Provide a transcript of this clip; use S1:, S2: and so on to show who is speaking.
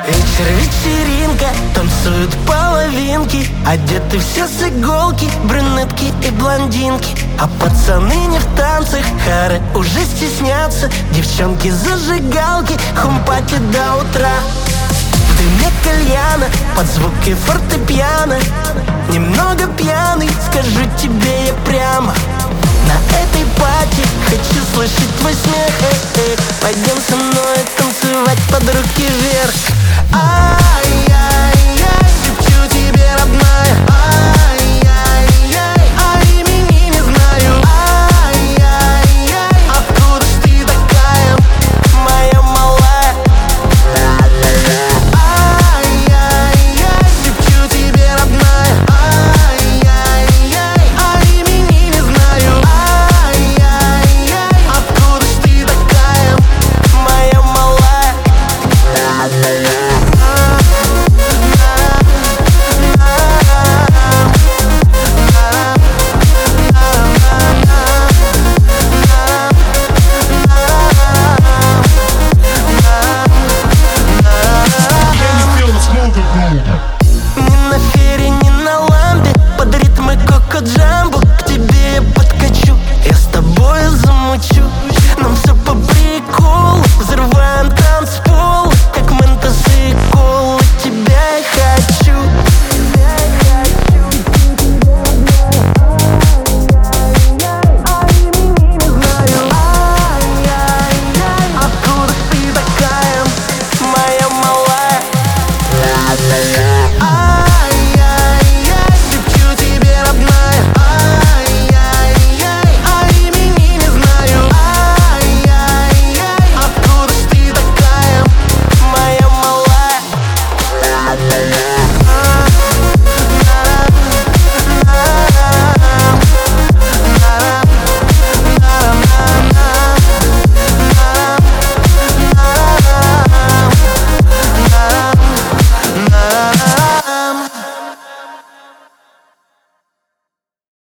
S1: Вечер, вечеринка, танцуют половинки, одеты все с иголки, брюнетки и блондинки. А пацаны не в танцах, хары уже стеснятся. Девчонки зажигалки, хумпати до утра. В дыме кальяна, под звуки фортепиано, немного пьяный, скажу тебе я прямо. На этой пати хочу слышать твой смех. Пойдем со мной танцевать под руки вверх.